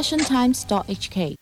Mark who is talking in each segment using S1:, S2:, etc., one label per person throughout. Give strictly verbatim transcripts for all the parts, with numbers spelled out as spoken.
S1: passion times dot h k。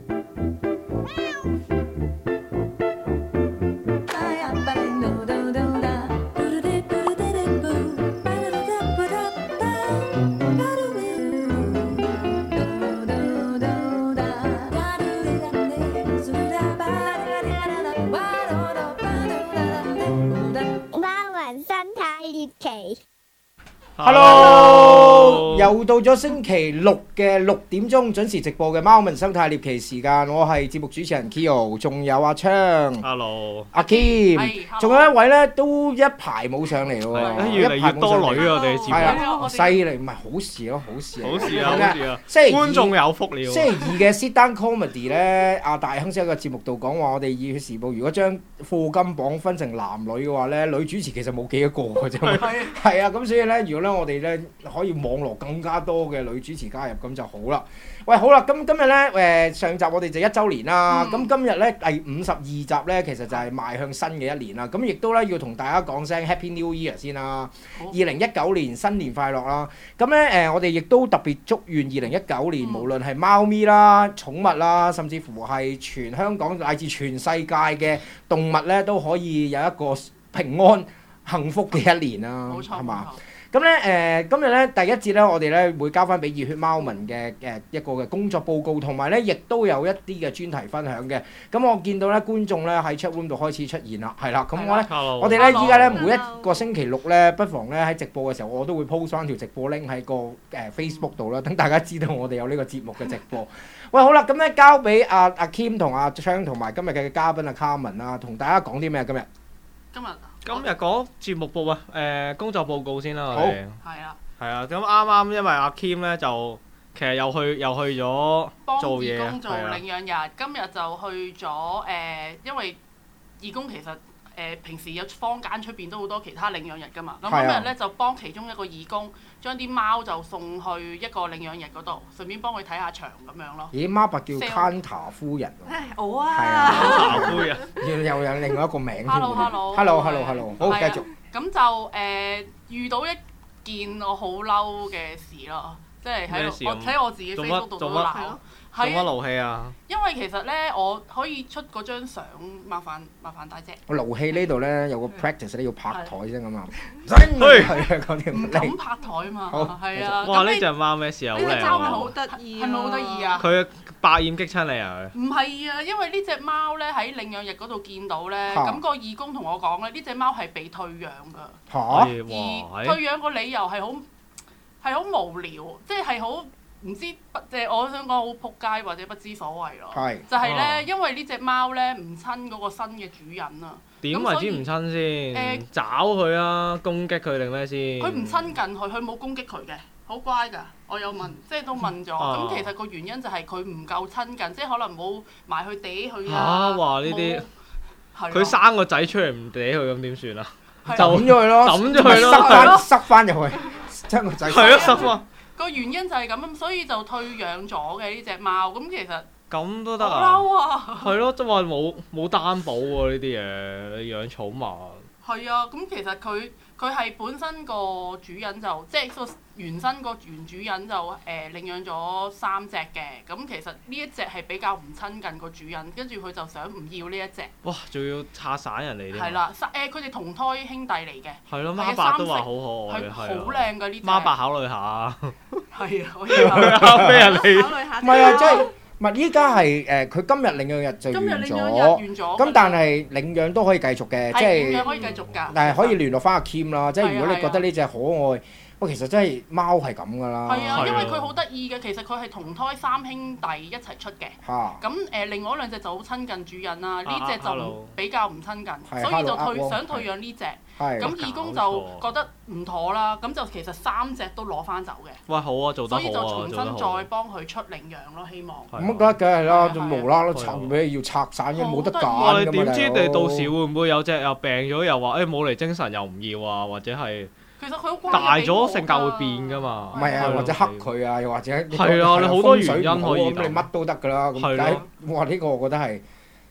S2: Hello， 又到咗星期六嘅六點鐘準時直播嘅貓文生態獵奇時間，我係節目主持人 Kyo， 仲有阿昌
S3: ，Hello，
S2: 阿 Kim， 仲有一位咧都一排冇上嚟喎，
S3: 越嚟越多女啊！我哋節目
S2: 係啊，犀利，唔係好事咯，好事
S3: 好事啊，好事啊！
S2: 星期
S3: 觀眾有福了。
S2: 星期二嘅 Sit Down Comedy 咧，阿大亨先喺個節目度講話，我哋熱血時報如果將課金榜分成男女嘅話咧，女主持其實冇幾多個嘅啫，係啊，咁所以咧，如果咧我哋咧可以網絡更加多嘅女主持加入，咁就好啦。喂，好啦，咁今日咧誒上集我哋就一週年啦，咁、嗯、今日咧第五十二集咧，其實就係邁向新嘅一年啦。咁亦都咧要同大家講聲 Happy New Year 先啦，二零一九年新年快樂啦。咁咧誒我哋亦都特別祝願二零一九年、嗯、無論係貓咪啦、寵物啦，甚至乎係全香港乃至全世界嘅動物咧，都可以有一個平安幸福嘅一年啦，係嘛？咁咧誒，今日咧第一節咧，我哋咧會交翻俾熱血貓文嘅誒一個嘅工作報告，同埋咧亦都有一啲嘅專題分享嘅。咁我見到咧觀眾咧喺 chat room 度開始出現啦，係啦。咁我咧，我哋咧依家咧每一個星期六咧，不妨咧喺直播嘅時候，我都會 post 翻條直播 link 喺個誒 Facebook 度啦，等大家知道我哋有呢個節目嘅直播。喂，好啦，咁咧交俾阿阿 Kim 同阿昌同埋今日嘅嘉賓阿 Carmen 啦，同大家講啲咩今日？
S4: 今日。
S3: 今日講節目報啊，誒、呃、工作報告先啦，我哋
S4: 係啊，
S3: 係啊，咁啱啱因為阿 Kim 咧就其實又去又去咗做嘢啊，
S4: 幫義工做領養日，啊、今日就去咗誒、呃，因為義工其實誒、呃、平時有坊間出邊都好多其他領養日㗎嘛，咁、啊、今日咧就幫其中一個義工將啲貓就送去一個領養日嗰度，順便幫佢睇下場咁樣咯。
S2: 咦，貓伯叫 Kanta 夫人喎。
S4: 唉，我啊。
S2: 係啊
S3: ，Kanta 夫人。
S2: 又有另外一個名添。
S4: Hello，hello。
S2: Hello，hello，hello。好，繼續。
S4: 咁就誒、呃、遇到一件我好嬲嘅事咯，即係喺度我睇我自己 Facebook 度都鬧。
S3: 做乜勞氣啊？
S4: 因為其實咧，我可以出嗰張相，麻煩麻煩大姐。
S2: 我勞氣呢度咧有個 practice 咧要拍台先咁啊！
S4: 真
S2: 係係啊，講啲
S4: 唔敢拍台嘛，係啊。
S3: 哇！呢隻貓咩事啊？好靚喎！
S4: 呢隻貓咪好得意，係咪好得意啊？
S3: 佢百厭激親你啊！
S4: 唔係啊，因為呢隻貓咧喺領養日嗰度見到咧，咁個義工同我講咧，呢隻貓係被退養㗎。
S2: 嚇！
S4: 而退養個理由係好係好無聊，即係好。唔知不即係我想講好撲街或者不知所謂咯，
S2: 係
S4: 就係咧，因為呢隻貓咧唔親嗰個新嘅主人啊。
S3: 點為之唔親先？誒，找佢啊，攻擊佢定咩先？
S4: 佢唔親近佢，佢冇攻擊佢嘅，好乖㗎。我有問，即係都問咗。咁其實個原因就係佢唔夠親近，即係可能冇埋去嗲佢啊。
S3: 嚇！話呢啲，佢生個仔出嚟唔嗲佢咁點算啊？
S2: 抌咗佢咯，
S3: 抌咗佢咯，
S2: 塞翻塞翻入去，將個仔。
S3: 係咯，塞翻。
S4: 個原因就係咁，所以就退養咗嘅呢隻貓。咁其實
S3: 咁都得啊？
S4: 好嬲啊！
S3: 係咯，即係話冇冇擔保喎呢啲嘢，你養寵物。
S4: 係啊，咁其實佢佢係本身個主人就即係個原生個原主人就誒、呃、領養咗三隻嘅。咁其實呢一隻係比較唔親近個主人，跟住佢就想唔要呢一隻。
S3: 哇！仲要拆散人哋添。
S4: 係啦，誒佢哋同胎兄弟嚟嘅。
S3: 係咯，貓伯都話好可愛，係
S4: 好靚㗎呢隻。
S3: 貓伯考慮下。
S4: 係啊，可以考慮下。
S3: 俾人哋。
S4: 考慮下。
S2: 唔係啊，即係。唔係依家係誒，佢今日領養日就完咗，咁但係領養都可以繼續嘅，即係
S4: 領養可以繼續㗎。
S2: 但係可以聯絡翻阿 Kim 啦，即係如果你覺得呢隻可愛，喂，其實真係貓係咁㗎啦。
S4: 係啊，因為佢好得意嘅，其實佢係同胎三兄弟一齊出嘅。嚇！咁誒，另外兩隻就好親近主人啦，呢隻就比較唔親近，所以就退想退養呢隻。咁義工就覺得唔妥啦，咁就其實三隻都攞翻走嘅。
S3: 喂，好啊，做得好啊，
S4: 所以就重新再幫佢出領養咯，希望。
S2: 咁梗梗係啦，就無啦啦拆俾要拆散嘅，冇得揀㗎嘛。
S3: 你點知你到時會唔會有隻又病咗又話誒冇嚟精神又唔要啊，或者係？
S4: 其實佢好乖。
S3: 大咗性格會變㗎嘛。
S2: 唔係啊，或者黑佢啊，又或者
S3: 係啊，你好多原因可以。
S2: 咁你乜都得㗎啦。咁解哇！呢個我覺得係。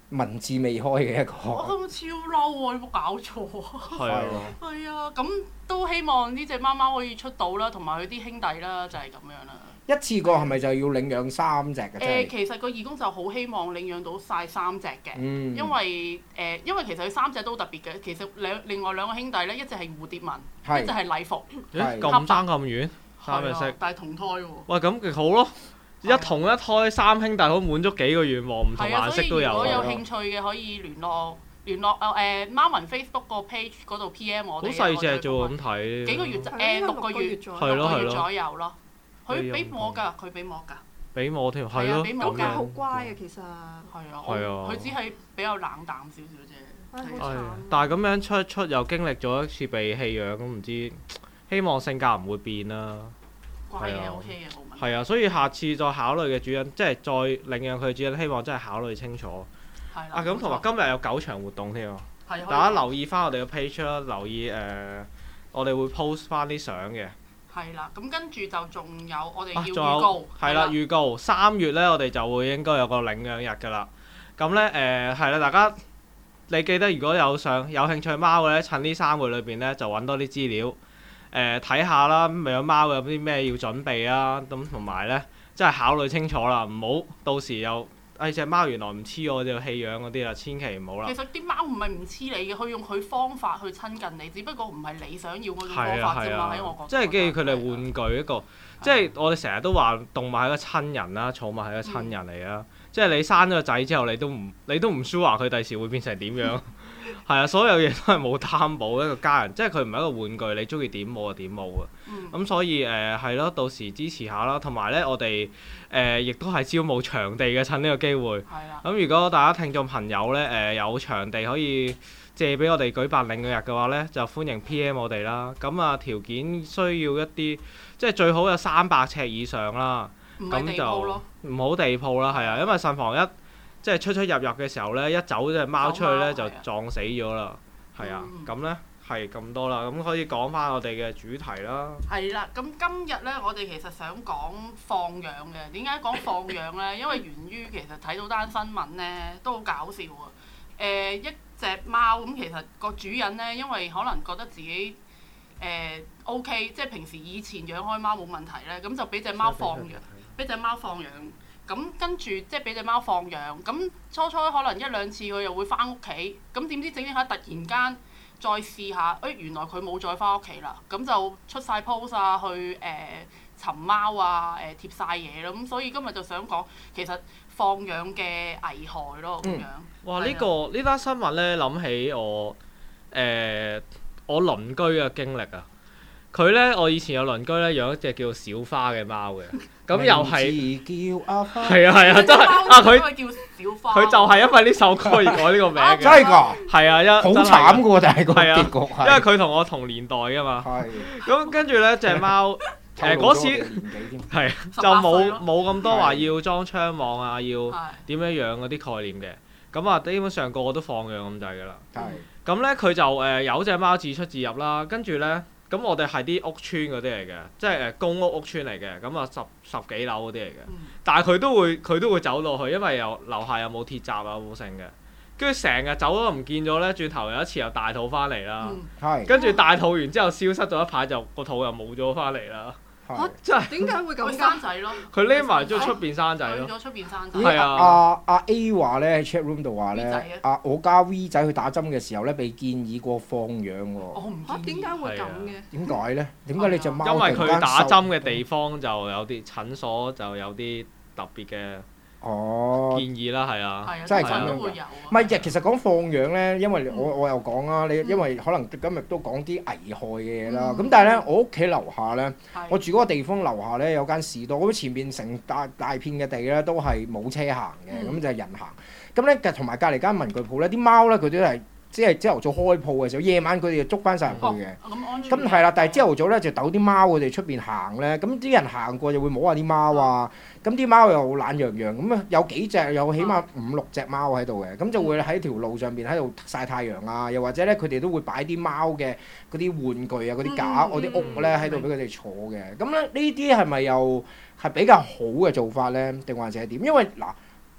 S2: 文字未開嘅一個。
S4: 我都超嬲喎！你冇搞錯啊！
S3: 係啊，
S4: 係啊，咁都希望呢隻貓貓可以出到啦，同埋佢啲兄弟啦，就係咁樣啦。
S2: 一次過係咪就要領養三隻嘅？
S4: 誒，其實個義工就好希望領養到晒三隻嘅，
S2: 嗯、
S4: 因為誒、呃，因為其實佢三隻都特別嘅。其實兩另外兩個兄弟咧，一隻係蝴蝶紋，
S2: 是
S4: 一隻係禮服。
S3: 誒咁爭咁遠，三隻色，
S4: 但係同胎喎。
S3: 喂，咁極好咯！一同一胎三兄弟可以滿足幾個願望，唔同顏色都有。
S4: 如果有興趣嘅可以聯絡聯絡誒誒貓文 Facebook 個 page 嗰度 P M 我哋。
S3: 好細隻啫喎，咁睇。
S4: 幾個月誒六個月，六個月左右咯。佢俾我㗎，佢俾我㗎。俾
S3: 我添，係咯。
S1: 咁佢好乖啊，其實。
S4: 係啊。係啊。佢只係比較冷淡少少啫。
S1: 係好慘。
S3: 但係咁樣出出又經歷咗一次被棄養，咁唔知希望性格唔會變啦。
S4: 乖嘅 OK 嘅冇問題。
S3: 係啊，所以下次再考慮嘅主人，即係再領養佢嘅主人，希望真係考慮清楚。
S4: 係啦。
S3: 啊，咁同埋今日有九場活動添喎。係。大家留意翻我哋嘅 page 啦，留意誒，我哋會 post 翻啲相嘅。
S4: 係啦，咁跟住就仲有我哋要預告。
S3: 係啦，預告三月咧，我哋就會應該有個領養日㗎啦。咁咧誒係啦，大家你記得如果有想有興趣貓嘅咧，趁呢三個月裏邊咧就揾多啲資料誒睇下啦，養貓有啲咩要準備啊，咁同埋咧即係考慮清楚啦，唔好到時又。誒隻貓原來唔黐我就棄養嗰啲啦，千祈唔好啦。
S4: 其實啲貓唔係唔黐你嘅，佢用佢方法去親近你，只不過唔係你想要嗰種方法啫嘛。喺我覺得。
S3: 即係既然佢哋玩具一個，即係我哋成日都話動物係個親人啦，寵物係個親人嚟啊。即係你生咗個仔之後，你都唔你都唔 sure 話佢第時會變成點樣。係啊，所有嘢都係冇擔保，一個家人，即係佢唔係一個玩具，你中意點冇就點冇啊。咁、嗯、所以誒係咯，到時支持下啦。同埋咧，我哋誒亦都係招募場地嘅，趁呢個機會。係啦。咁如果大家聽眾朋友咧誒、呃、有場地可以借俾我哋舉辦領養日嘅話咧，就歡迎 P M 我哋啦。咁啊條件需要一啲，即係最好有三百尺以上啦。咁就唔好地鋪啦，係啊，因為慎防一即係出出入入嘅時候咧，一走隻貓出去咧就撞死咗啦，係啊，咁咧係咁多啦，咁可以講翻我哋嘅主題啦。係
S4: 啦，咁今日咧我哋其實想講放養嘅，點解講放養咧？因為源於其實睇到單新聞咧都好搞笑啊！誒、呃、一隻貓咁，其實個主人咧，因為可能覺得自己誒、呃、OK，即係平時以前養開貓冇問題咧，咁就俾隻貓放養，俾隻貓放養。咁跟住即係俾隻貓放養，咁初初可能一兩次佢又會翻屋企，咁點知整整下突然間再試下，誒、哎、原來佢冇再翻屋企啦，咁就出晒 post 啊，去誒、呃、尋貓啊，誒、呃、貼晒嘢咯，咁所以今日就想講其實放養嘅危害咯，咁樣。嗯、哇！
S3: 呢、這個呢單新聞咧，諗起我誒、呃、我鄰居嘅經歷啊。佢咧，我以前有鄰居咧養一隻叫小花嘅貓嘅，咁又係係啊係啊，真係啊佢佢就係因為呢首歌而改呢個名嘅，
S2: 真係㗎，
S3: 係啊，一
S2: 好慘㗎喎，但係個結局係，
S3: 因為佢同我同年代㗎嘛，咁跟住咧隻貓誒嗰時係就冇冇咁多話要裝窗網啊，要點樣養嗰啲概念嘅，咁啊基本上個個都放養咁滯㗎啦，咁咧佢就誒有隻貓自出自入啦，跟住咧。咁我哋係啲屋村嗰啲嚟嘅，即係誒公屋屋村嚟嘅，咁啊十十幾樓嗰啲嚟嘅。嗯、但係佢都會佢都會走落去，因為又樓下又冇鐵閘啊冇剩嘅。跟住成日走都唔見咗咧，轉頭有一次又大肚翻嚟啦。嗯、跟住大肚完之後消失咗一排，就個肚又冇咗翻嚟啦。
S1: 嚇！真係點解會咁
S4: 生仔咯？
S3: 佢匿埋咗出邊生仔咯。
S4: 去咗出邊生仔。
S2: 係啊！阿阿 A 話咧喺 chat room 度話咧，阿我家 V 仔去打針嘅時候咧，被建議過放養喎。
S4: 我唔
S1: 嚇，點解會咁嘅？
S2: 點解咧？點解你隻貓
S3: 因為佢打針嘅地方就有啲診所就有啲特別嘅。哦，建議啦，係啊，
S2: 真係咁樣㗎。唔係，其實講放養咧，因為我我又講啦，你因為可能今日都講啲危害嘅嘢啦。咁但係咧，我屋企樓下咧，我住嗰個地方樓下咧有間士多，咁前面成大大片嘅地咧都係冇車行嘅，咁就係人行。咁咧，同埋隔離間文具鋪咧，啲貓咧佢都係。即係朝頭早開鋪嘅時候，夜晚佢哋就捉翻晒入去嘅。咁係啦，但係朝頭早咧就逗啲貓佢哋出邊行咧，咁啲人行過就會摸下啲貓啊。咁啲貓又懶洋洋，咁啊有幾隻有起碼五六隻貓喺度嘅，咁就會喺條路上邊喺度曬太陽啊。又或者咧，佢哋都會擺啲貓嘅嗰啲玩具啊、嗰啲架、嗰啲屋咧喺度俾佢哋坐嘅。咁咧呢啲係咪又係比較好嘅做法咧？定還是係點？因為嗱。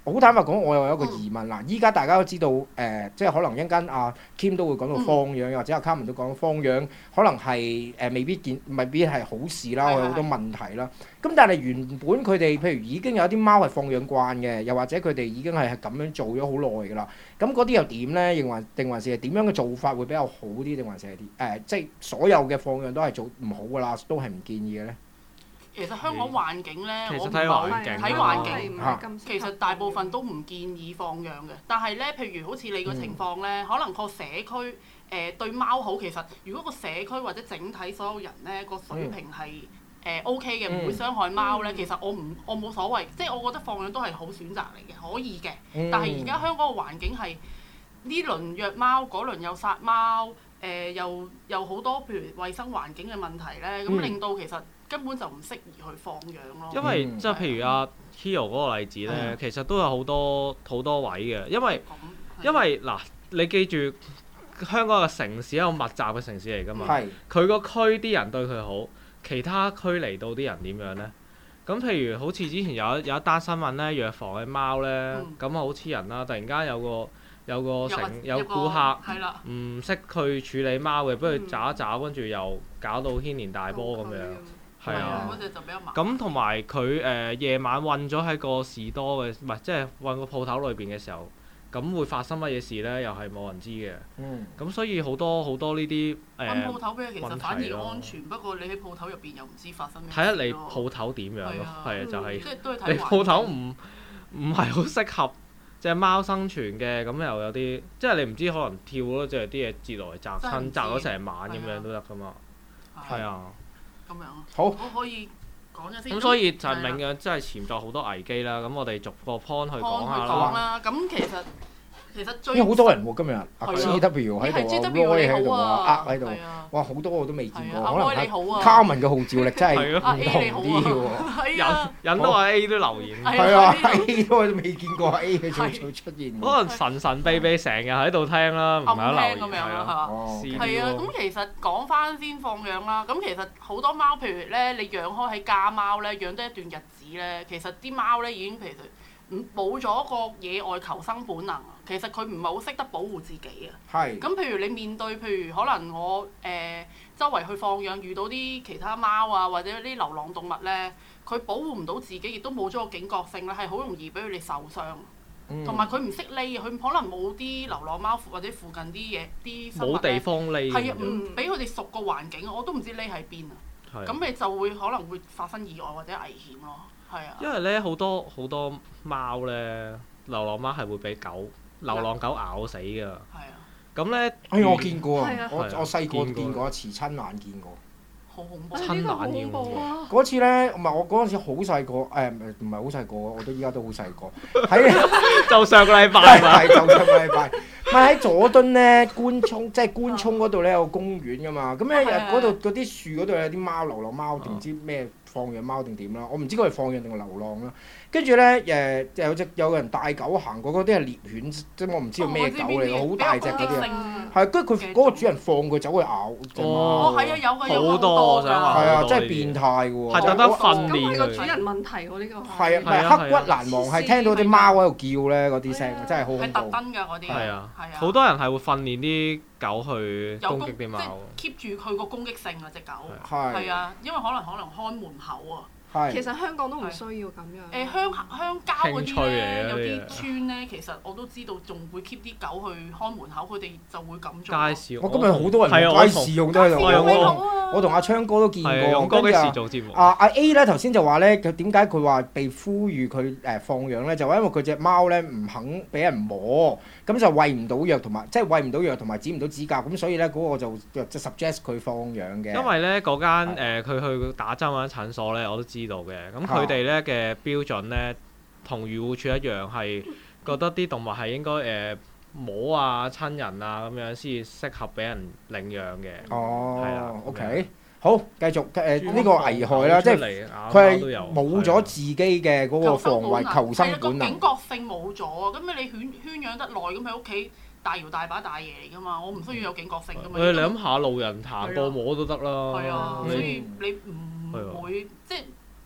S2: 好坦白講，我又有一個疑問嗱。依家大家都知道誒、呃，即係可能一陣間阿 Kim 都會講到放養，嗯、或者阿 Carmen 都講放養，可能係誒、呃、未必見，未必係好事啦，有好多問題啦。咁但係原本佢哋譬如已經有啲貓係放養慣嘅，又或者佢哋已經係係咁樣做咗好耐㗎啦。咁嗰啲又點咧？定還定還是係點樣嘅做法會比較好啲？定還是係啲誒，即係所有嘅放養都係做唔好㗎啦，都係唔建議嘅咧？
S4: 其實香港環境咧，
S3: 其實
S4: 我唔
S3: 睇環境，
S4: 睇環境，
S2: 啊、
S4: 其實大部分都唔建議放養嘅。但係咧，譬如好似你個情況咧，嗯、可能個社區誒、呃、對貓好。其實如果個社區或者整體所有人咧個水平係誒、呃、OK 嘅，唔、嗯、會傷害貓咧，嗯、其實我唔我冇所謂。即係我覺得放養都係好選擇嚟嘅，可以嘅。嗯、但係而家香港個環境係呢輪虐貓，嗰輪又殺貓，誒、呃、又又好多譬如衞生環境嘅問題咧，咁、嗯、令到其實根本就唔適宜去放養咯。因
S3: 為即係譬如阿 Hero 嗰個例子咧，嗯、其實都有好多好多位嘅，因為因為嗱，你記住香港嘅城市係一個密集嘅城市嚟㗎嘛，佢個、嗯、區啲人對佢好，其他區嚟到啲人點樣咧？咁譬如好似之前有一有一單新聞咧，藥房嘅貓咧，咁啊好黐人啦！突然間有個有個成有顧客唔識去處理貓嘅，不如找一找，跟住又搞到牽連大波咁樣。係啊，咁同埋佢誒夜晚韞咗喺個士多嘅，唔係即係韞個鋪頭裏邊嘅時候，咁會發生乜嘢事咧？又係冇人知嘅。嗯。咁所以好多好多呢啲誒
S4: 韞鋪頭嘅其實反而安全，不過你喺鋪頭入邊又唔知發生咩事。
S3: 睇下你鋪頭點樣咯，係啊，就係你鋪頭唔唔係好適合隻貓生存嘅，咁又有啲即係你唔知可能跳咯，即係啲嘢跌落嚟砸親，砸咗成晚咁樣都得噶嘛。係啊。
S4: 咁樣
S2: 好，
S4: 我可以講咗先。
S3: 咁所以就係領養真係潛在好多危機啦。咁我哋逐個 point 去講下
S4: 啦。咁其實其實最
S2: 因為好多人喎今日，阿 G W 喺度，Roy 喺度啊，呃喺度，哇好多我都未見過，可能阿 Carmen 嘅號召力真係唔同啲喎。
S3: 引引到阿 A 都留言。
S2: 係啊 ，A 都未見過 A 嘅早早出現。
S3: 可能神神秘秘成日喺度聽啦，唔係留言
S4: 咁樣啦，係嘛？
S3: 係
S4: 啊，咁其實講翻先放養啦。咁其實好多貓，譬如咧你養開喺家貓咧，養得一段日子咧，其實啲貓咧已經譬如。冇咗個野外求生本能，其實佢唔係好識得保護自己啊。係。咁譬如你面對譬如可能我誒、呃、周圍去放養，遇到啲其他貓啊，或者啲流浪動物咧，佢保護唔到自己，亦都冇咗個警覺性咧，係好容易俾佢哋受傷。同埋佢唔識匿，佢可能冇啲流浪貓或者附近啲嘢啲生物
S3: 冇地方匿。
S4: 係啊，唔俾佢哋熟個環境，我都唔知匿喺邊啊。係。咁你就會可能會發生意外或者危險咯。
S3: 因為咧好多好多貓咧，流浪貓係會俾狗、流浪狗咬死㗎。係啊。咁咧，
S2: 哎我見過啊，我我細個見過一次，親眼見過。
S4: 好恐怖！
S3: 親眼見過。
S2: 嗰次咧，唔係我嗰陣時好細個，誒唔唔係好細個，我都依家都好細個。喺
S3: 就上個禮拜
S2: 係就上個禮拜，唔係喺佐敦咧，官涌即係官涌嗰度咧有個公園㗎嘛，咁咧嗰度嗰啲樹嗰度有啲貓，流浪貓定唔知咩？放養貓定點啦？我唔知佢係放養定係流浪啦。跟住咧誒，有隻有人帶狗行過，嗰啲係獵犬，即係我唔知道咩狗嚟嘅，好大隻嗰啲啊。係，跟住佢嗰個主人放佢走去咬隻貓。
S4: 哦，係啊，有嘅有
S3: 好多我想話。
S2: 係啊，真係變態嘅喎。
S3: 係特登訓練佢。
S1: 咁係個主人問題喎，呢個
S2: 係啊，係刻骨難忘，係聽到啲貓喺度叫咧，嗰啲聲真係好恐怖。
S4: 係特登㗎嗰啲。
S3: 係啊，好多人係會訓練啲狗去攻擊啲貓。
S4: keep 住佢個攻擊性啊！隻狗
S2: 係。
S4: 係啊，因為可能可能看門口啊。
S1: 其實香港都唔需要咁樣。
S4: 誒鄉鄉郊嗰啲咧，有啲村咧，其實我都知道，仲會 keep 啲狗去看門口，佢哋就會咁做。
S3: 街市，
S2: 我今日好多人街市用都喺度。我我同阿昌哥都見過。
S3: 用嗰幾時做節目。
S2: 阿阿 A 咧頭先就話咧，佢點解佢話被呼籲佢誒放養咧？就係因為佢隻貓咧唔肯俾人摸，咁就餵唔到藥同埋即係餵唔到藥同埋剪唔到指甲，咁所以咧嗰個就即係 suggest 佢放養嘅。
S3: 因為咧嗰間誒佢去打針嗰間診所咧，我都知道嘅。咁佢哋咧嘅標準咧，同漁護署一樣，係覺得啲動物係應該誒摸啊、親人啊咁樣先適合俾人領養嘅。哦，係啦
S2: ，OK，好，繼續誒呢個危害啦，即係佢係冇咗自己嘅嗰個防衞求生本能。
S4: 係個警覺性冇咗啊！咁你圈圈養得耐，咁喺屋企大搖大擺大爺嚟㗎嘛，我唔需要有警覺性㗎嘛。
S3: 你諗下，路人行過摸都得啦。
S4: 係啊，所以你唔會即係。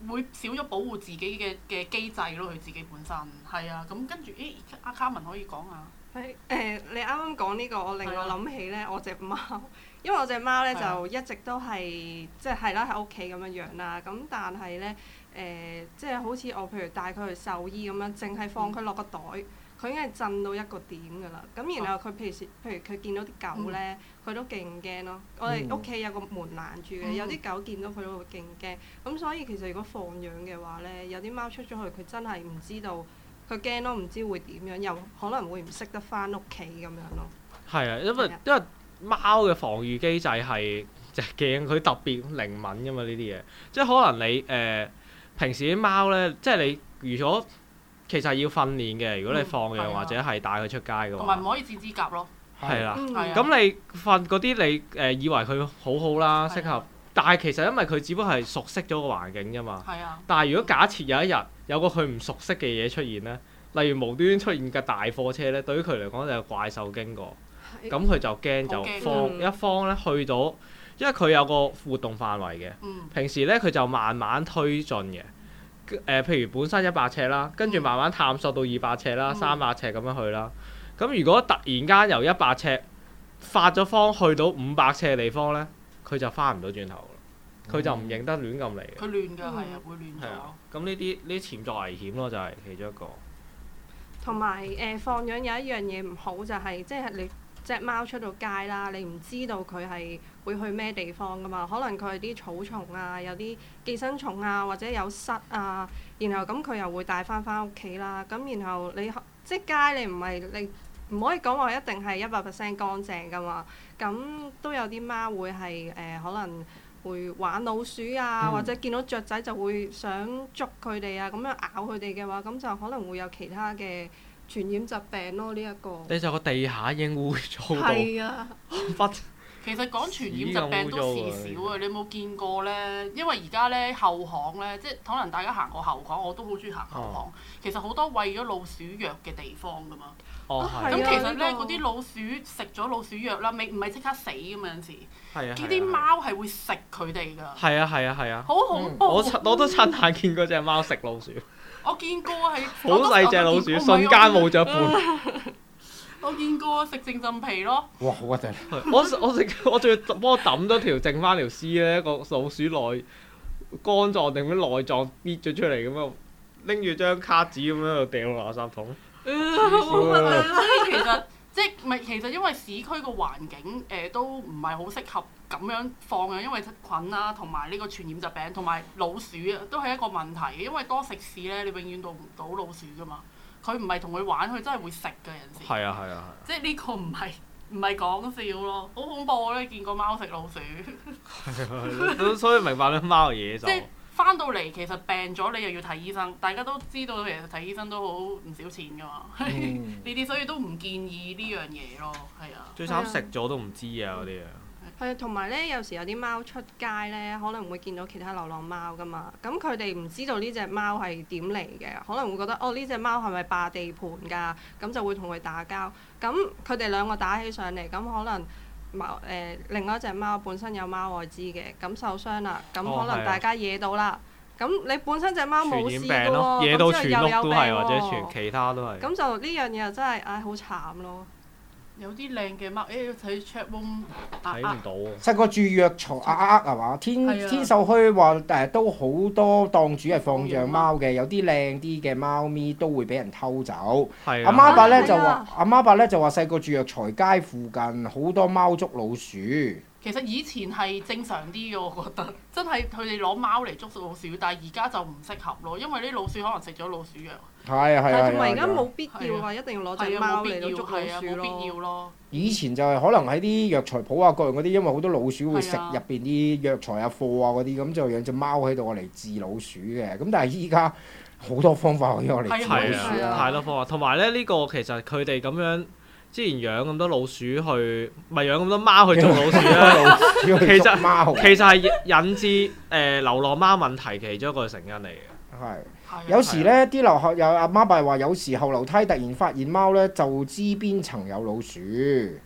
S4: 會少咗保護自己嘅嘅機制咯，佢自己本身係啊。咁跟住，誒阿卡文可以講下。
S1: 係誒、呃，你啱啱講呢個，我令我諗起咧，我隻貓，因為我隻貓咧就一直都係即係係啦喺屋企咁樣養啦。咁但係咧誒，即係好似我譬如帶佢去獸醫咁樣，淨係放佢落個袋。嗯佢已經係震到一個點㗎啦，咁然後佢譬如譬如佢見到啲狗咧，佢、嗯、都勁驚咯。我哋屋企有個門攔住嘅，嗯、有啲狗見到佢都會勁驚。咁所以其實如果放養嘅話咧，有啲貓出咗去，佢真係唔知道，佢驚咯，唔知會點樣，又可能會唔識得返屋企咁樣咯。係
S3: 啊，因為因為貓嘅防禦機制係隻鏡，佢特別靈敏㗎嘛呢啲嘢，即係可能你誒、呃、平時啲貓咧，即係你如果。其實係要訓練嘅，如果你放養、嗯、或者係帶佢出街嘅話，
S4: 同埋唔可以剪指甲咯。
S3: 係啦，咁你訓嗰啲你誒、呃、以為佢好好啦，適合，但係其實因為佢只不過係熟悉咗個環境啫嘛。係啊。但係如果假設有一日有個佢唔熟悉嘅嘢出現咧，例如無端端出現嘅大貨車咧，對於佢嚟講就係怪獸經過，咁佢的就驚就慌，嗯、一慌咧去到，因為佢有個活動範圍嘅，嗯、平時咧佢就慢慢推進嘅。誒、呃，譬如本身一百尺啦，跟住慢慢探索到二百尺啦、三百、嗯、尺咁樣去啦。咁如果突然間由一百尺發咗慌去到五百尺嘅地方咧，佢就翻唔到轉頭啦。佢、嗯、就唔認得亂咁嚟。佢
S4: 亂㗎，係啊，會亂咗。
S3: 咁呢啲呢啲潛在危險咯，就係其中一個。
S1: 同埋誒放養有一樣嘢唔好就係、是，即係你隻貓出到街啦，你唔知道佢係會去咩地方㗎嘛？可能佢係啲草叢啊，有啲寄生蟲啊，或者有虱啊，然後咁佢又會帶翻翻屋企啦。咁然後你即係街你唔係你唔可以講話一定係一百 percent 乾淨㗎嘛？咁都有啲貓會係誒、呃、可能會玩老鼠啊，嗯、或者見到雀仔就會想捉佢哋啊，咁樣咬佢哋嘅話，咁就可能會有其他嘅傳染疾病咯，呢、這、一個。
S3: 你就個地下已經污糟到。
S1: 係啊。
S3: 不
S4: 其實講傳染疾病都事少啊！你有冇見過咧？因為而家咧後巷咧，即係可能大家行過後巷，我都好中意行後巷。哦、其實好多餵咗老鼠藥嘅地方㗎嘛。
S3: 哦，係。
S4: 咁其實咧，嗰啲老鼠食咗老鼠藥啦，未唔係即刻死㗎嘛？有陣時。係啊。啲貓係會食佢哋㗎。係
S3: 啊係啊係啊。
S4: 好恐怖！
S3: 我我都親眼見過隻貓食老鼠。
S4: 我見過係。
S3: 好細隻老鼠，瞬間冇咗一半。
S4: 我見過食淨浸皮咯。
S2: 哇！好核突。
S3: 我我食我仲要幫我抌咗條剩翻條絲咧，個老鼠內肝臟定咩內臟搣咗出嚟咁樣，拎住張卡紙咁樣就掉落垃圾桶。
S4: 所以其實即係咪其實因為市區個環境誒、呃、都唔係好適合咁樣放養，因為菌啦同埋呢個傳染疾病同埋老鼠啊都係一個問題。因為多食肆咧，你永遠到唔到老鼠噶嘛。佢唔係同佢玩，佢真係會食㗎有陣時。係啊係啊係。即係呢個唔係唔係講笑咯，好恐怖咧！見過貓食老鼠。
S3: 係啊，所以明白咧貓嘅嘢就。即係
S4: 翻到嚟其實病咗，你又要睇醫生。大家都知道其實睇醫生都好唔少錢㗎嘛。呢啲、嗯、所以都唔建議呢樣嘢咯，係啊。
S3: 最慘食咗都唔知啊嗰啲啊。
S1: 係啊，同埋咧，有時有啲貓出街咧，可能會見到其他流浪貓噶嘛。咁佢哋唔知道呢隻貓係點嚟嘅，可能會覺得哦呢隻貓係咪霸地盤㗎？咁就會同佢打交。咁佢哋兩個打起上嚟，咁可能貓誒、呃、另外一隻貓本身有貓愛滋嘅，咁受傷啦。咁可能大家惹到啦。咁、哦、你本身隻貓冇事㗎喎，
S3: 惹到全屋都係或者全其他都係。
S1: 咁就呢樣嘢真係唉好慘咯。
S4: 有啲靚嘅貓，誒要睇 chat room
S3: 睇唔到喎。
S2: 細個住藥材呃呃係嘛？天天秀墟話誒都好多檔主係放養貓嘅，有啲靚啲嘅貓咪都會俾人偷走。阿媽伯咧就話，阿媽伯咧就話細個住藥材街附近好多貓捉老鼠。
S4: 其實以前係正常啲嘅，我覺得真係佢哋攞貓嚟捉老鼠，但係而家就唔適合咯，因為啲老鼠可能食咗老鼠藥。
S2: 係啊係啊，
S1: 同埋而家冇必要話一定要攞隻貓嚟捉老鼠
S4: 咯。冇必要咯。
S2: 以前就係可能喺啲藥材鋪啊各樣嗰啲，因為好多老鼠會食入邊啲藥材啊貨啊嗰啲，咁就養隻貓喺度嚟治老鼠嘅。咁但係依家好多方法可以攞嚟治老鼠啦。
S3: 太多方法，同埋咧呢個其實佢哋咁樣。之前養咁多老鼠去，咪養咁多貓去做老鼠啦。其實貓其實係引致誒、呃、流浪貓問題其中一個成因嚟嘅。
S2: 係。有時咧，啲樓下有阿媽伯話，有時候樓梯突然發現貓咧，就知邊層有老鼠。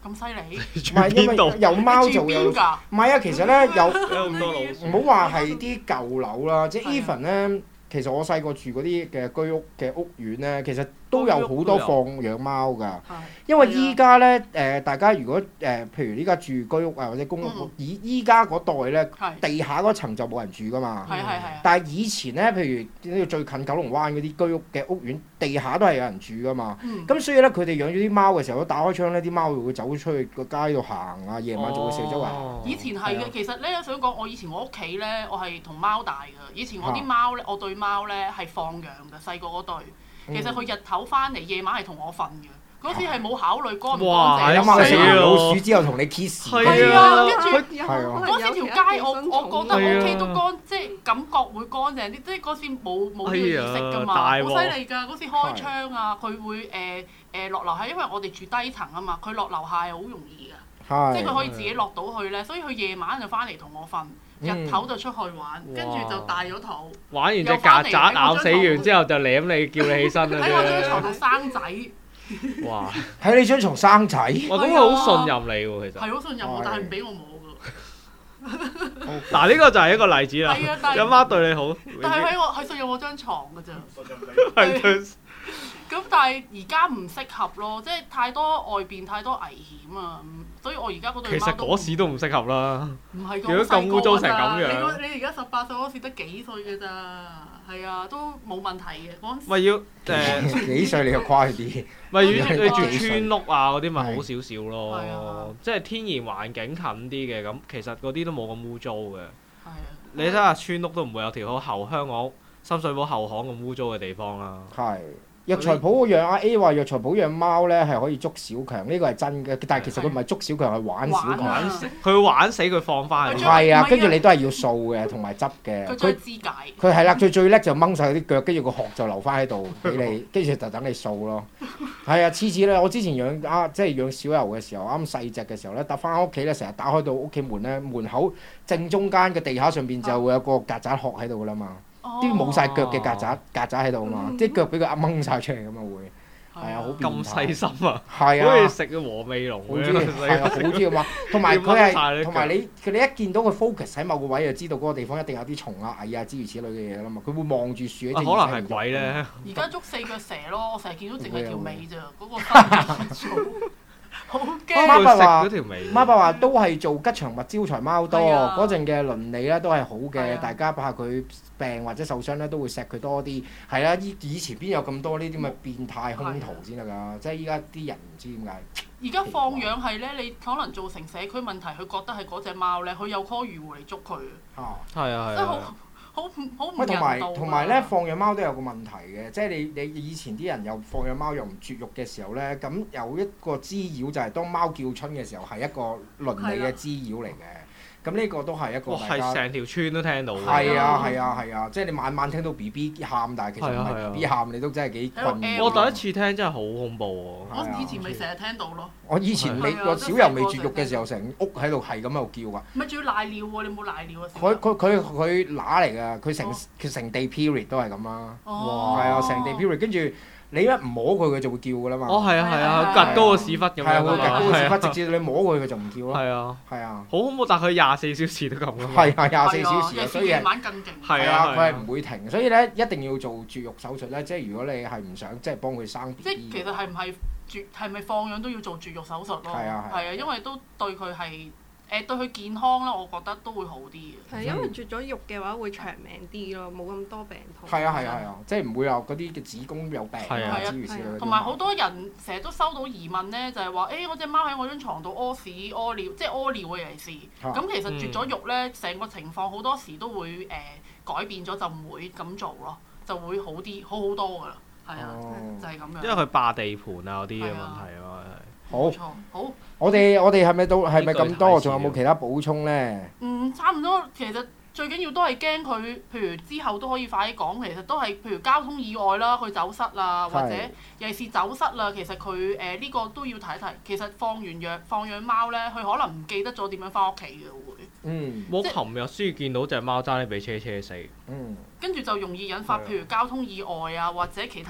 S4: 咁犀利？
S2: 唔係因為有貓就有，唔係啊，其實咧有
S3: 咁多老，
S2: 唔好話係啲舊樓啦，即係 even 咧，其實我細個住嗰啲嘅居屋嘅屋苑咧，其實都有好多放養貓㗎。因為依家咧誒，大家如果誒、呃，譬如依家住居屋啊或者公屋，以依家嗰代咧，地下嗰層就冇人住㗎嘛。
S4: 係係係。但係
S2: 以前咧，譬如呢個最近九龍灣嗰啲居屋嘅屋苑，地下都係有人住㗎嘛。咁、嗯、所以咧，佢哋養咗啲貓嘅時候，打開窗咧，啲貓會走出去個街度行啊，夜晚就會四周圍行。
S4: 以前係嘅，其實咧想講，我以前我屋企咧，我係同貓大㗎。以前我啲貓咧，我對貓咧係放養㗎，細個嗰對。其實佢日頭翻嚟，夜晚係同我瞓嘅。嗰時係冇考慮乾唔乾淨。
S2: 哇！你媽食完老鼠之後同你 kiss。
S4: 係啊，跟住
S2: 係啊。
S4: 嗰時條街我我覺得 O K 都乾，即係感覺會乾淨啲。即係嗰時冇冇呢個意識㗎嘛，好犀利㗎！嗰時開窗啊，佢會誒誒落樓下，因為我哋住低層啊嘛，佢落樓下係好容易㗎，即係佢可以自己落到去咧，所以佢夜晚就翻嚟同我瞓。日頭就出去玩，跟住就大咗肚。
S3: 玩完隻曱甴咬死完之後就舐你，叫你起身啦。
S4: 喺我張床度生仔。
S3: 哇！
S2: 喺你張床生仔。
S3: 哇！咁佢好信任你喎，其實。
S4: 係好信任我，但係唔俾我摸㗎。
S3: 嗱，呢個就係一個例子啦。有貓對你好。
S4: 但係喺我係信任我張床㗎咋。係。咁但係而家唔適合咯，即係太多外邊太多危險啊，所以我而家嗰對貓都。其實
S3: 嗰時都唔適合啦。
S4: 唔係
S3: 如果咁污糟成咁樣。
S4: 你你而家十八歲嗰時得幾歲㗎咋？係啊，都冇問題嘅嗰陣時。
S3: 咪要誒
S2: 幾歲你就誇啲？
S3: 咪如你住村屋啊嗰啲咪好少少咯，即係天然環境近啲嘅咁，其實嗰啲都冇咁污糟嘅。係啊。你睇下村屋都唔會有條好後香港深水埗後巷咁污糟嘅地方啦。係。藥材鋪養阿 A 話藥材鋪養貓咧係可以捉小強，呢個係真嘅，但係其實佢唔係捉小強，係玩小強。佢會玩死佢放翻去。係啊，跟住你都係要掃嘅，同埋執嘅。佢最肢解。佢係啦，最最叻就掹晒佢啲腳，跟住個殼就留翻喺度俾你，跟住就等你掃咯。係啊，次次咧，我之前養啊，即係養小牛嘅時候，啱細隻嘅時候咧，搭翻屋企咧，成日打開到屋企門咧，門口正中間嘅地下上邊就會有個曱甴殼喺度噶啦嘛。啲冇晒腳嘅曱甴，曱甴喺度啊嘛，啲腳俾佢壓掹晒出嚟咁啊會，係啊好變態。咁細心啊！係啊，好似食和味龍咁樣。係啊，好中意嘛。同埋佢係，同埋你佢哋一見到佢 focus 喺某個位，就知道嗰個地方一定有啲蟲啊、蟻啊諸如此類嘅嘢啦嘛。佢會望住樹。可能係鬼咧。而家捉四腳蛇咯，我成日見到淨係條尾咋，嗰個分唔做。好驚！媽爸話，媽爸話都係做吉祥物招財貓多，嗰陣嘅倫理咧都係好嘅，大家怕佢病或者受傷咧都會錫佢多啲。係啦，以以前邊有咁多呢啲咁嘅變態兇徒先得㗎？即係依家啲人唔知點解。而家放養係咧，你可能造成社區問題，佢覺得係嗰隻貓咧，佢有 call 漁戶嚟捉佢。啊，係啊係啊。好好唔人道啊！同埋同埋咧，放養貓都有個問題嘅，即係你你以前啲人又放養貓又唔絕育嘅時候咧，咁有一個滋擾就係當貓叫春嘅時候係一個倫理嘅滋擾嚟嘅。咁呢個都係一個大家係成條村都聽到嘅。係啊係啊係啊！即係你晚晚聽到 B B 喊，但係其實唔係 B B 喊，你都真係幾困擾。我第一次聽真係好恐怖喎！我以前咪成日聽到咯。我以前你個小由未絕育嘅時候，成屋喺度係咁喺度叫㗎。咪仲要瀨尿喎？你冇瀨尿啊？佢佢佢佢乸嚟㗎！佢成佢成地 period 都係咁啦。哇！係啊，成地 period 跟住。你一唔摸佢，佢就會叫㗎啦嘛。哦，係啊，係啊，趌高個屎忽咁樣。係啊，會趌高個屎忽，直至你摸佢，佢就唔叫咯。係啊，係啊。好恐怖，但係佢廿四小時都咁㗎嘛。係啊，廿四小時啊，所以夜晚更勁。係啊，佢係唔會停，所以咧一定要做絕育手術咧。即係如果你係唔想即係幫佢生 B B。即係其實係唔係絕係咪放養都要做絕育手術咯？係啊，係啊，因為都對佢係。誒對佢健康啦，我覺得都會好啲嘅。係因為絕咗育嘅話會長命啲咯，冇咁多病痛。係啊係啊係啊，即係唔會有嗰啲嘅子宮有病啊之類之類。同埋好多人成日都收到疑問咧，就係話誒我隻貓喺我張床度屙屎屙尿，即係屙尿嘅尤其是。咁其實絕咗育咧，成個情況好多時都會誒改變咗，就唔會咁做咯，就會好啲，好好多噶啦。係啊，就係咁樣。因為佢霸地盤啊嗰啲嘅問題咯，係。好，好，我哋我哋係咪到係咪咁多？仲有冇其他補充咧？嗯，差唔多。其實最緊要都係驚佢，譬如之後都可以快啲講。其實都係譬如交通意外啦，佢走失啦，或者尤其是走失啦。其實佢誒呢個都要睇一睇。其實放完養放養貓咧，佢可能唔記得咗點樣翻屋企嘅會。嗯，我琴日先見到隻貓爭啲俾車車死。嗯，跟住就容易引發譬如交通意外啊，或者其他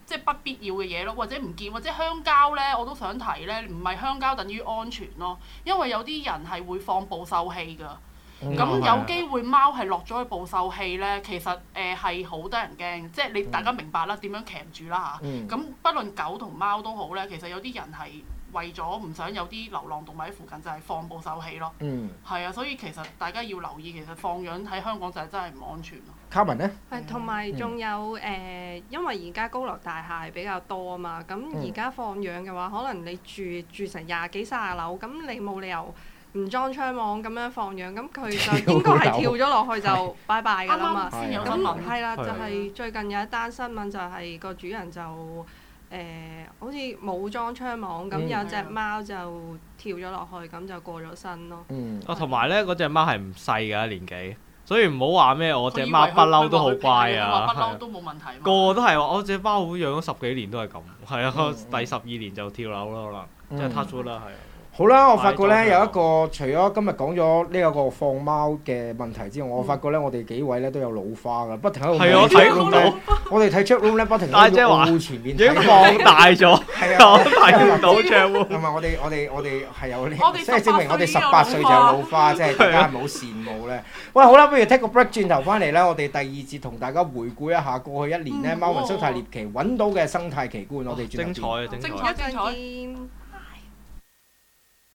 S4: 即係不必要嘅嘢咯，或者唔見，或者香蕉咧，我都想提咧，唔係香蕉等於安全咯，因為有啲人係會放捕獸器㗎。咁、嗯、有機會貓係落咗去捕獸器咧，其實誒係好得人驚，即係你大家明白啦，點樣鉗住啦嚇。咁、嗯、不論狗同貓都好咧，其實有啲人係為咗唔想有啲流浪動物喺附近，就係、是、放捕獸器咯。嗯。係啊，所以其實大家要留意，其實放養喺香港就係真係唔安全咯。
S2: 卡文咧？
S1: 係，同埋仲有誒、呃，因為而家高樓大廈比較多啊嘛，咁而家放養嘅話，可能你住住成廿幾卅樓，咁你冇理由唔裝窗網咁樣放養，咁佢就應該係跳咗落去就拜拜㗎啦嘛。
S4: 啱啱先有新聞。
S1: 係啦，就係最近有一單新聞，就係個主人就誒、呃，好似冇裝窗網，咁、嗯、有隻貓就跳咗落去，咁就過咗身咯。
S3: 嗯。啊，同埋咧，嗰隻貓係唔細㗎年紀。所以唔好話咩，我隻貓不嬲都好乖啊！
S4: 不嬲都冇問題。
S3: 個個都係話，我隻貓好養咗十幾年都係咁，係啊，嗯、第十二年就跳樓啦，可能、嗯、即係 touch wood啦，係啊。
S2: 好啦，我發覺咧有一個，除咗今日講咗呢一個放貓嘅問題之外，我發覺咧我哋幾位咧都有老花㗎，不停喺度。
S3: 係我睇唔到。我
S2: 哋睇 chat room 咧，不停喺度前面。
S3: 已經放大咗。係啊，我睇唔到 chat room。
S2: 同埋我哋我哋我哋係有呢，即係證明我哋十八歲就有老花，即係大家唔好羨慕咧。喂，好啦，不如 take 個 break， 轉頭翻嚟咧，我哋第二節同大家回顧一下過去一年咧貓雲生態獵奇揾到嘅生態奇觀，我哋轉頭見。
S3: 精彩啊！精彩。
S1: 精彩。